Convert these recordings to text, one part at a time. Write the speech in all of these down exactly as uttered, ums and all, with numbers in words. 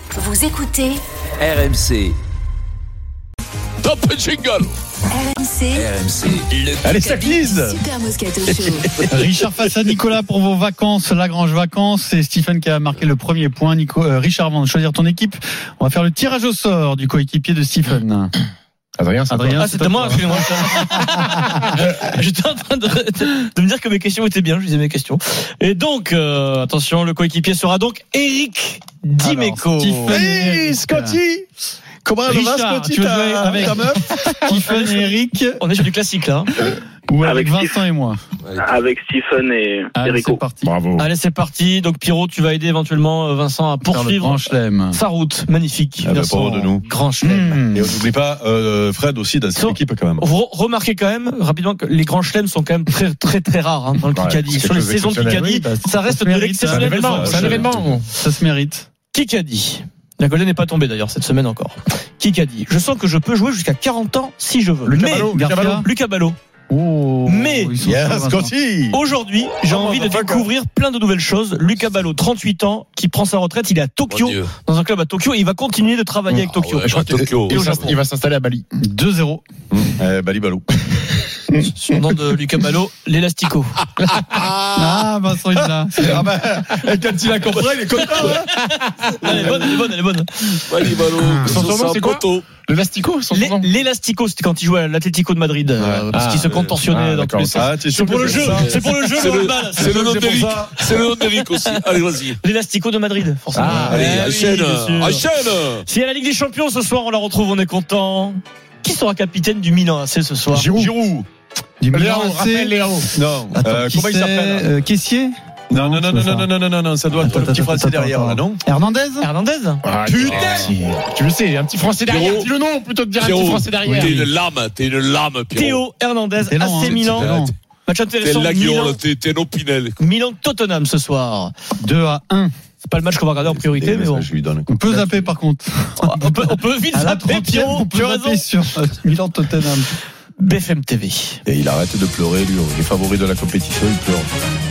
Vous écoutez R M C. Top jingle. R M C. R M C. Le Allez, ça glisse. Super Moscato Show. Richard face à Nicolas pour vos vacances, Lagrange Vacances. C'est Stephen qui a marqué le premier point. Nico, euh, Richard, avant de choisir ton équipe, on va faire le tirage au sort du coéquipier de Stephen. Adrien, c'est Adrien, toi. Ah, c'était moi, excusez-moi. J'étais en train de, de, de me dire que mes questions étaient bien, je disais mes questions. Et donc, euh, attention, le coéquipier sera donc Eric Dimeco. Alors, Stephen et Hey, Scotty. Comment elle va, Richard, Scotty, tu veux jouer ta, avec ta meuf? Stephen et Eric On est sur du classique, là. ou avec, Avec Vincent et moi? Avec Stephen et Allez, Erico. c'est parti. Bravo. Allez, c'est parti. Donc, Pierrot, tu vas aider éventuellement Vincent à Faire le poursuivre grand chelem. sa route magnifique. Ah bah, vers son pauvre de nous. Grand chelem. Mmh. Et on n'oublie pas euh, Fred aussi dans cette So- équipe quand même. Vous remarquez quand même rapidement que les grands chelems sont quand même très très très rares hein, dans le Ouais, Kikadi. c'est Sur les quelque chose saisons de d'exceptionnel. Kikadi, Oui, bah, ça reste ça de mérite, l'exceptionnel. c'est un événement, c'est un événement. Ça se mérite. Kikadi. La Golden n'est pas tombée d'ailleurs cette semaine encore. Kikadi. Je sens que je peux jouer jusqu'à quarante ans si je veux. Lucas Mais Ballot, Lucas Garcia. Ballot. Lucas Ballot. Oh, Mais- ils sont Yes, forts, Vincent. Scotty. Aujourd'hui, j'ai Oh, envie de motherfucker. découvrir plein de nouvelles choses. Lucas Ballot, trente-huit ans, qui prend sa retraite. Il est à Tokyo, Mon Dieu. dans un club à Tokyo, et il va continuer de travailler avec Tokyo. ouais, Je crois que Tokyo. il va- il va s'installer à Bali. deux zéro. Euh, Bali Balo. Son nom de Lucas Ballot, l'élastico. Ah, Vincent, il l'a. Ah bah, quand il a compris, il est content. Hein. Elle est bonne, elle est bonne, elle est bonne. Wally Ballot. Son Ça, surnom, c'est quoi poteau. Le Lastico, son L'é- nom. L'élastico, c'était quand il jouait à l'Atlético de Madrid, euh, parce Ah, qu'il se contentionnait ah, dans tous d'accord. les sens. Ah, tu es sûr C'est pour que le c'est jeu, ça c'est pour le jeu, C'est le le, handball. c'est le nom c'est pour d'Eric. ça. C'est le nom d'Eric aussi. Allez, vas-y. L'élastico de Madrid, forcément. Ah, Allez, Eh oui, enchaîne. bien sûr. Enchaîne. Si à la Ligue des Champions ce soir, on la retrouve, on est content. Qui sera capitaine du Milan A C ce soir? Giroud. Giroud. Du Léo, Milan A C. Raphaël Léo. Non. Attends, Euh, qui comment il c'est s'appelle? euh, Caissier. Non, non, non, non, non, non, non, non, non, non, ça doit être le Attends, petit attends, français attends, derrière, là, attends. non? Hernandez. Hernandez. Ah, Putain. Tu le sais, un petit français derrière. Pierrot. Dis le nom plutôt que de dire un Pierrot, petit français derrière. T'es une lame, t'es une lame, Pierrot. Théo Hernandez, T'es lent, A C hein, Milan. t'es lent. Match T'es intéressant. la Milan, guiole, t'es t'es un opinel. Milan Tottenham ce soir. deux à un. C'est pas le match qu'on va regarder en priorité, mais bon. Je lui donne. On peut zapper par contre. On peut, on peut vite À la zapper, trentième, Pierrot. on peut Tu as raison. zapper sur euh, Milan Tottenham. B F M T V. Et il arrête de pleurer, lui. Les favoris de la compétition, il pleure.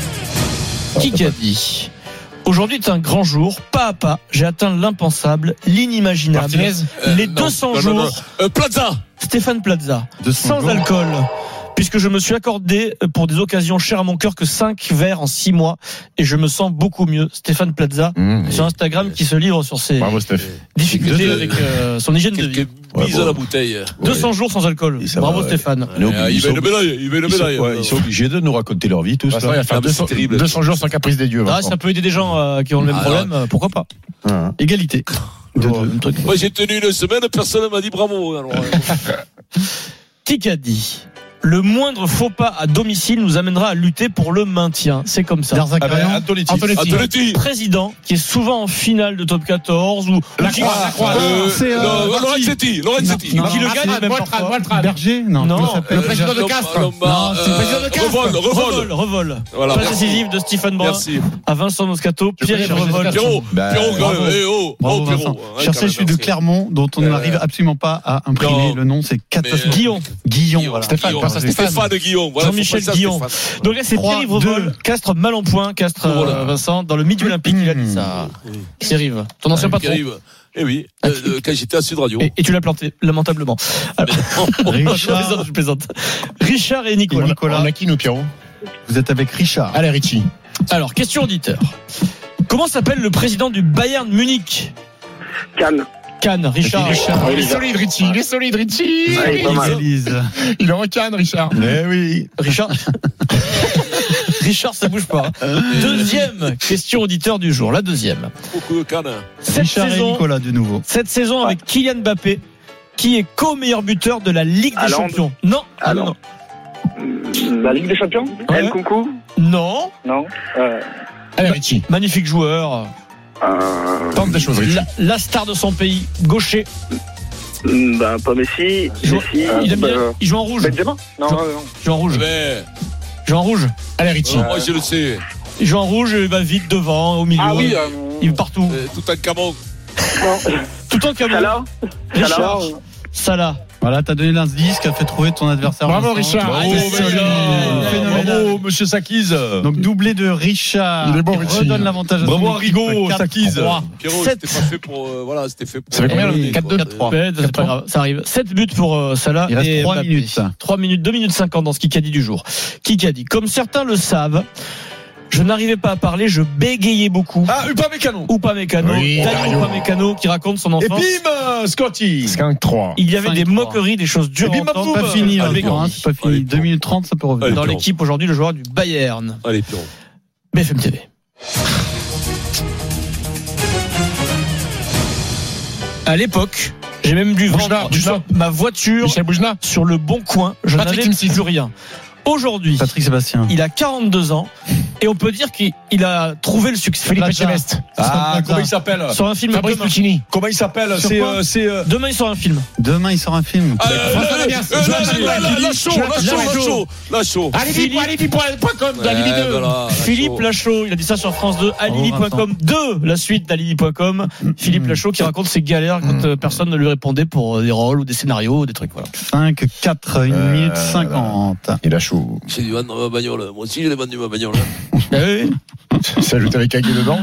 Qui a dit? Aujourd'hui est un grand jour, pas à pas, j'ai atteint l'impensable, l'inimaginable. Martinez. Les Euh, non, deux cents non, non, non. jours, Euh, Plaza. Stéphane Plaza, deux cents sans jours. alcool, puisque je me suis accordé pour des occasions chères à mon cœur que cinq verres en six mois, et je me sens beaucoup mieux. Stéphane Plaza, Mmh. sur Instagram, qui se livre sur ses Bravo, Steph. difficultés Deux- avec euh, son hygiène de vie. Quelques Ouais, bises bon. à la bouteille. deux cents jours sans alcool. Et ça Bravo va, ouais. Stéphane. On est obligé- Euh, ils Il sont- veut une médaille. Il veut une Ils sont, médaille. ouais, ils sont obligés de nous raconter leur vie, tous. Ouais, là. ça, il va faire Ah, deux cents terrible. deux cents jours sans caprice des dieux. Ah, Vincent. ça peut aider des gens euh, qui ont le même Ah, problème, euh, pourquoi pas. Ah. Égalité. deux Oh, deux. un truc. Moi, j'ai tenu une semaine, personne ne m'a dit bravo. Alors, euh, Qui a dit? Le moindre faux pas à domicile nous amènera à lutter pour le maintien. C'est comme ça. Ah ben, Darzakarian. Antonetti. Antonetti. Antonetti. Président qui est souvent en finale de top quatorze ou La ou qui, Croix, la Croix. Euh, c'est, euh, non, Marty. Lorenzetti. Lorenzetti. Non, qui le non, gagne Alfred même Waltrad, parfois. Waltrad. Berger. Non. Non. comment il s'appelle Le président de Lom- Castres. Lom- Non, c'est le euh, président de Castres. Revol, Revol, Revol. Revol. Voilà, Passe merci. décisive de Stephen Brun Merci. à Vincent Moscato. Je Pierre connais Brigitte Revol. Castres. Pierrot, Bah, Pierrot, quand bravo. même. Eh, oh, Bravo oh, Vincent. Pierrot. Ouais, Cherchez quand même, celui de merci. Clermont dont on Euh, n'arrive absolument pas à imprimer non. le nom. C'est catastrophique. Guillon. Guillon. Guillon. Voilà. Stéphane, Guillon. passe à Stéphane. Stéphane Guillon. Voilà, Jean-Michel faut passer à Guillon. Stéphane. Donc là, c'est trois, Pierre Revol. deux. Castres mal en point. Castres, euh, Voilà. Vincent, dans le mid olympique, il a dit ça. Qui arrive. Ton ancien Qui patron. arrive. Eh oui, euh, euh, quand j'étais à Sud Radio. Et, et tu l'as planté, lamentablement. Alors, je Richard. plaisante, je plaisante. Richard et Et Nicolas. Nicolas. On a qui, nous, Pierrot? Vous êtes avec Richard. Allez, Richie. Alors, question auditeur. Comment s'appelle le président du Bayern Munich? Cannes. Cannes, Richard. Ah, il est solide, Richie. Il est solide, Richie. Ouais, il est pas mal. Élise. Il est en canne, Richard. Eh oui. Richard. Richard, ça bouge pas. Deuxième question auditeur du jour. La deuxième. Beaucoup de cannes. Cette Richard et saison, Nicolas de nouveau. cette saison avec Kylian Mbappé, qui est co-meilleur buteur de la Ligue des Haaland. Champions. Non. Ah, Haaland. non. La Ligue des Champions. Ouais. El Coucou. Non. Non. Euh, Allez, Richie. Magnifique joueur. euh, Tente des choses, Richie. La, la star de son pays. Gaucher. ben, pas Messi. Il joue, Messi. il aime bien. euh, Il joue en rouge. Benzema. Non, Je- non, non. Il joue en rouge. Mais, Il joue en rouge. Allez, Richie. euh, moi, je le sais. Il joue en rouge, il va vite devant, au milieu. Ah oui. Euh, Il est partout. Euh, Tout un camon. non. Tout en camion. Salah. Richard. Salah. Salah. Voilà, t'as donné l'indice qui a fait trouver ton adversaire. Bravo, Vincent. Richard. Bravo, Ah, c'est Richard. Phénoménal. Bravo, monsieur Sakiz. Donc doublé de Richard. Il est bon, qui Richie. redonne l'avantage à son Bravo, équipe. Arrigo, quatre Sakiz. trois. Pierrot, Sept. c'était pas fait pour. euh, voilà, c'était fait pour. Ça fait combien, euh, le quoi. quatre trois. Ouais, c'est pas grave, ça arrive. sept buts pour euh, Salah. Il reste et trois Mbappé. minutes. trois minutes, deux minutes cinquante dans ce Kikadi du jour. Kikadi. Comme certains le savent, je n'arrivais pas à parler, je bégayais beaucoup. Ah, Upamecano. Ou pas Mécano, Oui, Dani Dario. Upamecano qui raconte son Et enfance. bim, Scotty. cinq trois. Il y avait cinq des trois. moqueries, des choses dures Et bim, à entendre. bam, Pas fini, Allez, hein, Pierrot. hein, c'est pas fini. Allez, deux minutes trente, ça peut revenir. Allez, dans Pierrot. l'équipe aujourd'hui, le joueur du Bayern. Allez, Pierrot. B F M T V. À l'époque, j'ai même dû Boujna, vendre Boujna. ma voiture Michel Boujna. sur le bon coin. Je Patrick n'avais Timsit. plus rien. Aujourd'hui, Patrick Sébastien. il a quarante-deux ans et on peut dire qu'il il a trouvé le succès. Philippe Plaza. Echevest. Ah, comment il s'appelle? Sur un film Fabrice demain. Lucchini. Comment il s'appelle? Sur C'est, quoi euh, c'est, euh, Demain, il sort un film. Demain, il sort un film. Ah, euh, François euh, Damiens. euh, là, Jean- là, là, là, La chaud, la chaud, la chaud, la chaud. Alibi point- alibi point com de Alibi Ouais, deux. voilà, la Philippe chaud. Lachaud, il a dit ça sur France deux, alibi point com deux, la suite d'alibi point com. Philippe Lachaud qui raconte ses galères quand euh, personne ne lui répondait pour euh, des rôles ou des scénarios ou des trucs, voilà. cinq quatre, une Euh, minute cinquante. Il a chaud. J'ai dû vendre ma bagnole. Moi aussi, j'ai vendu ma bagnole. Ça ajoute avec Agui dedans.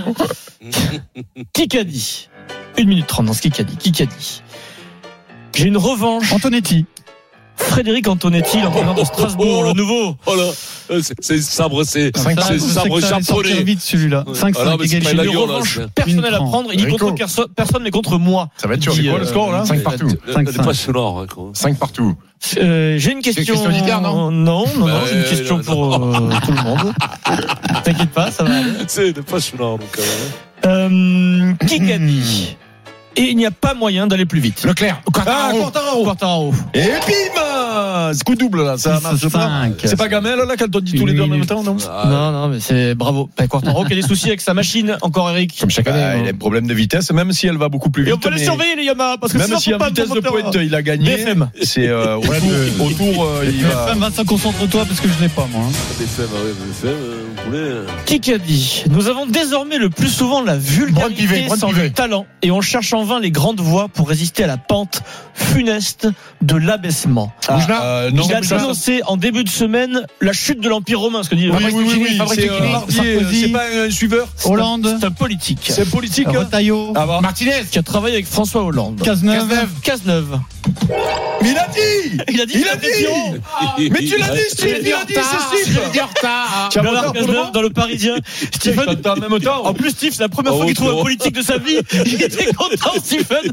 Kikadi. une minute trente dans ce Kikadi. Kikadi. J'ai une revanche. Antonetti. Frédéric Antonetti, l'entraîneur de Strasbourg, le nouveau. Oh là, euh, c'est- c'est sabre, c'est Cinq, c'est je sais sabre que ça allait sortir japonais. vite celui-là. cinq Ah non, cinq mais c'est pas égalité. la Une gueule, là, revanche c'est- personnelle à Une prendre. Il dit Rico. contre perso- personne, mais contre moi. Ça va être dur. Il dit, C'est quoi euh, le score là cinq partout. cinq, Elle est cinq. pas sonore, hein, quoi. cinq partout. Euh, j'ai une question. question d'hiver, non Non, non, non, Bah, j'ai une question non, pour euh, tout le monde. T'inquiète pas, ça va aller. C'est elle est pas sonore, donc. euh, Euh, Kikadi. Et il n'y a pas moyen d'aller plus vite. Leclerc. Ah, Quartararo. Quartararo. Quartararo. Et bim! C'est coup double, là. Ça six, marche pas. cinq. C'est pas Gamel, là, quand on dit tous les deux en même temps, non? ah, Non, non, mais c'est bravo. Ben, Quartararo qui a des soucis avec sa machine. Encore Eric. Comme chaque année. Ah, il a un problème de vitesse, même si elle va beaucoup plus Et vite. on peut les mais surveiller, les Yamaha, parce que Même sinon, si faut en pas vitesse de moteur. pointe, il a gagné. B F M. C'est euh, autour, autour euh, il B F va. M, Vincent, concentre-toi parce que je l'ai pas, moi. hein. B F M, ouais, B F M, euh, vous voulez. euh. Kikadi. Nous avons désormais le plus souvent la Brun vulgarité Pivet, Brun sans Pivet. le talent et on cherche en vain les grandes voies pour résister à la pente funeste de l'abaissement. Boujna. euh, non, Il a Boujna. annoncé en début de semaine la chute de l'Empire romain, ce que dit Oui, oui, oui, oui, Fabrice c'est euh, Lucchini. Barbier, Sarkozy. c'est pas un suiveur. Hollande. C'est un politique C'est politique. hein. Retailleau. Ah bah. Martinez. qui a travaillé avec François Hollande. Cazeneuve. Cazeneuve. Mais il a dit. Il a dit Il qu'il a était dit. Pierrot. Mais tu l'as dit, Steve, il a dit, c'est Steve. Il est en retard. Tu as Bernard retard pour le Cazeneuve moment dans le Parisien. Stephen. en même temps. En plus, Steve, c'est la première Oh, fois qu'il trouve un Pierrot. politique de sa vie. Il était content, Stephen.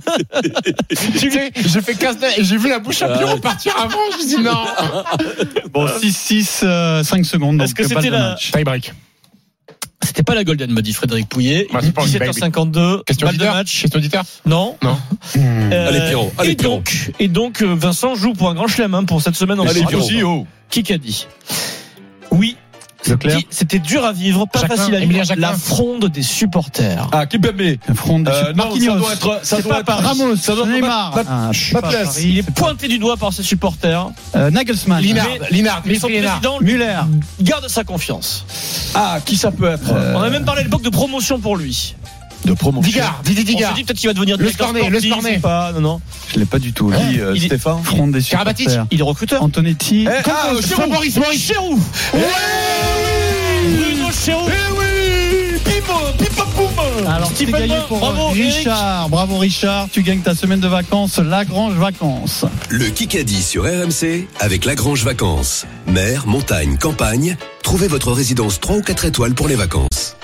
Tu sais, j'ai fait quinze et j'ai vu la bouche à Pierrot partir avant. Je me dis non. Bon, six six, cinq secondes. Est-ce Donc, que balle c'était de la- match. Tie break. C'était pas la Golden, me dit Frédéric Pouillet. Bah, c'est pas une dix-sept heures cinquante-deux. Question Balle de auditeur. match. Question auditeur. Non. Non. Euh, Allez, Pierrot. Allez, et Pierrot. donc, et donc, euh, Vincent joue pour un grand chelem hein, pour cette semaine en Allez, Ligue. Pierrot. Aussi, oh. Qui qu'a dit? Oui. Leclerc. Qui- C'était dur à vivre, pas Jacquelin, facile à Emilien vivre. Jacquelin. La fronde des supporters. Ah, Kipembe. Front de Euh, non, ça Marquinhos. doit être, ça C'est doit pas être Paris. Ramos. ça doit être Neymar. Pat- Ah, Pat- je sais pas, Patlas. Paris, Il est c'est pas- pointé du doigt par ses supporters. Euh, Nagelsmann. Linard. Mais- Linard. Mais son Dimitri Linard. président lui, Müller. garde sa confiance. Ah, qui ça peut être? On a même parlé à l'époque de promotion pour lui. De promotion. Digard. Didier On Digard. s'est dit peut-être qu'il va devenir Le directeur Scornet, le sportif, Scornet. ou pas. Non, non. Je l'ai pas du tout. Qui, euh, Il est- Stéphane? Front des Karabatic. supporters. Il est recruteur. Antonetti. Eh, ah, Campos, Giroud. Maurice Maurice. Chéroux. Bruno Chéroux. Eh oui! Pim, pim, pam, poum! Alors, c'est Stephen gagné Brun. pour Bravo, Richard. Bravo, Richard. Tu gagnes ta semaine de vacances, Lagrange Vacances. Le Kikadi sur R M C avec Lagrange Vacances. Mer, montagne, campagne, trouvez votre résidence trois ou quatre étoiles pour les vacances.